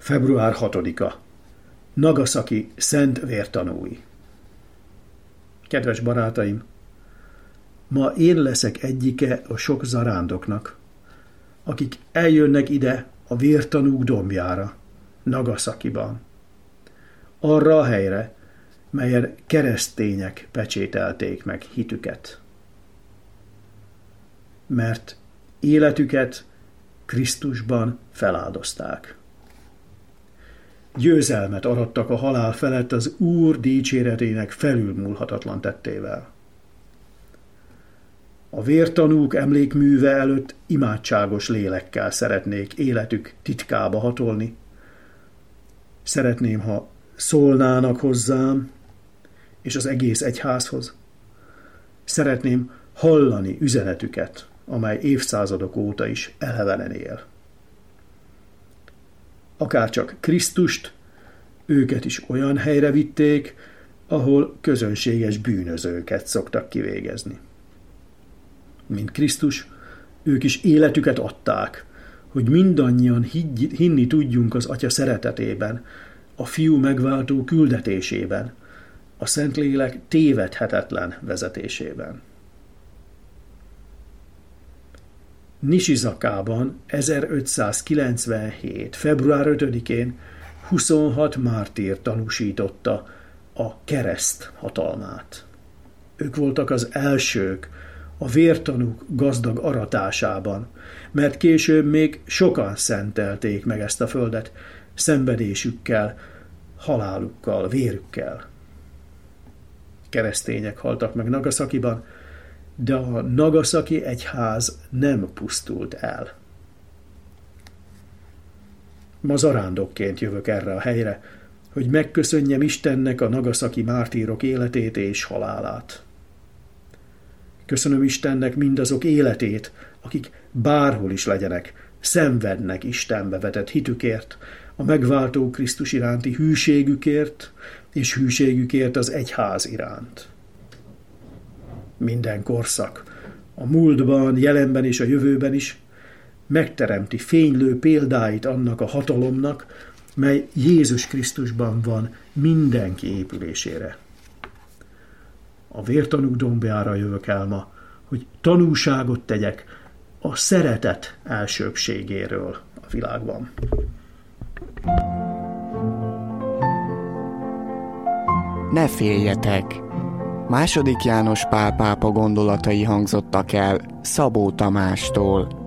Február 6-a. Nagasaki szent vértanúi. Kedves barátaim, ma én leszek egyike a sok zarándoknak, akik eljönnek ide a vértanúk dombjára, Nagasakiban. Arra a helyre, melyen keresztények pecsételték meg hitüket. Mert életüket Krisztusban feláldozták. Győzelmet arattak a halál felett az Úr dicséretének felülmúlhatatlan tettével. A vértanúk emlékműve előtt imádságos lélekkel szeretnék életük titkába hatolni. Szeretném, ha szólnának hozzám és az egész egyházhoz. Szeretném hallani üzenetüket, amely évszázadok óta is elevenen él. Akárcsak Krisztust, őket is olyan helyre vitték, ahol közönséges bűnözőket szoktak kivégezni. Mint Krisztus, ők is életüket adták, hogy mindannyian hinni tudjunk az Atya szeretetében, a Fiú megváltó küldetésében, a Szentlélek tévedhetetlen vezetésében. Nisizakában 1597. február 5-én 26 mártír tanúsította a kereszt hatalmát. Ők voltak az elsők a vértanúk gazdag aratásában, mert később még sokan szentelték meg ezt a földet szenvedésükkel, halálukkal, vérükkel. Keresztények haltak meg Nagasakiban, de a Nagasaki egyház nem pusztult el. Ma zarándokként jövök erre a helyre, hogy megköszönjem Istennek a nagasaki mártírok életét és halálát. Köszönöm Istennek mindazok életét, akik bárhol is legyenek, szenvednek Istenbe vetett hitükért, a megváltó Krisztus iránti hűségükért és hűségükért az egyház iránt. Minden korszak, a múltban, jelenben és a jövőben is megteremti fénylő példáit annak a hatalomnak, mely Jézus Krisztusban van mindenki épülésére. A vértanúk dombjára jövök el ma, hogy tanúságot tegyek a szeretet elsőbbségéről a világban. Ne féljetek! II. János Pál pápa gondolatai hangzottak el Szabó Tamástól.